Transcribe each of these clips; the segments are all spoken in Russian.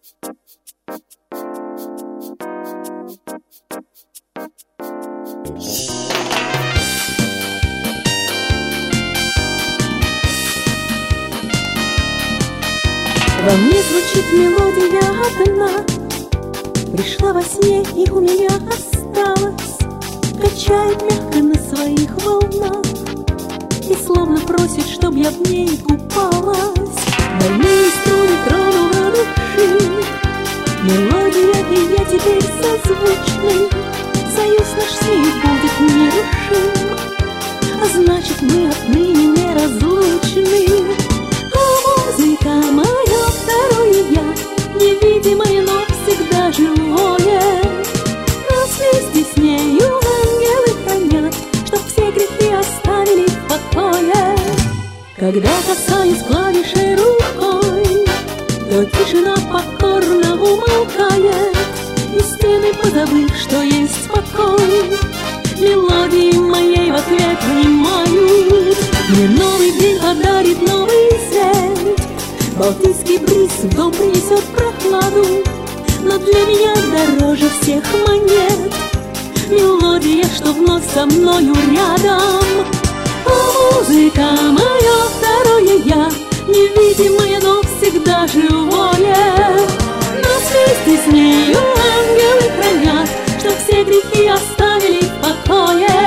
Во мне звучит мелодия одна, пришла во сне и у меня осталась, качает мягко на своих волнах и словно просит, чтоб я в ней купалась. Больные струны тронула души мелодия, и я теперь созвучный. Союз наш с ней будет нерушим, а значит, мы отныне неразлучны. Музыка моя второе я, невидимое, но всегда живое. Нас вместе с нею ангелы хранят, чтоб все грехи оставили в покое. Когда касаюсь клавишей рукой, то тишина покорно умолкает, и стены, позабыв, что есть покой, мелодии моей в ответ внимают. Мне новый день подарит новый свет, балтийский бриз в дом принесет прохладу, но для меня дороже всех монет мелодия, что вновь со мною рядом. О, музыка моя второе я, невидимое, но всегда живое. Нас вместе с нею ангелы хранят, чтоб все грехи оставили в покое.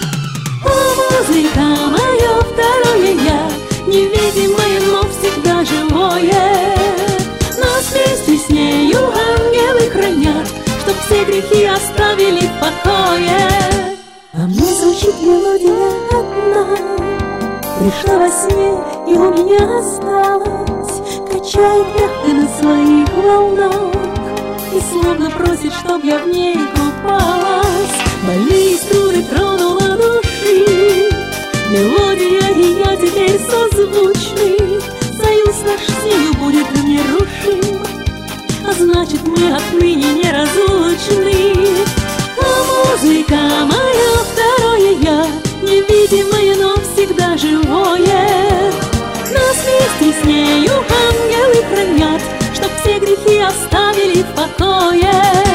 О, музыка моя второе я, невидимое, но всегда живое. Нас вместе с нею ангелы хранят, чтоб все грехи оставили в покое. А мне звучит мелодия одна, пришла во сне и у меня осталась, качает мягко на своих волнах и словно просит, чтоб я в ней купалась. Больные струны тронула души мелодия, и я теперь созвучный. Союз наш с нею будет нерушим, а значит, мы отныне неразлучны. А музыка моя второе я, невидимое, но всегда живое. Нас вместе с нею ангелы хранят, чтоб все грехи оставили в покое.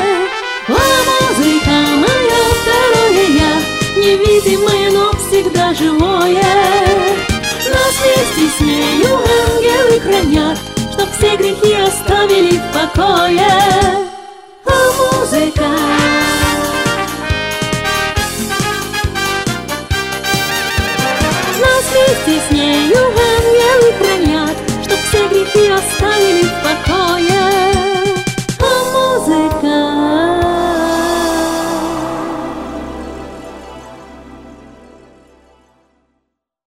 О, музыка моя второе я, невидимое, но всегда живое. Нас вместе с нею ангелы хранят, чтоб все грехи оставили в покое. О, музыка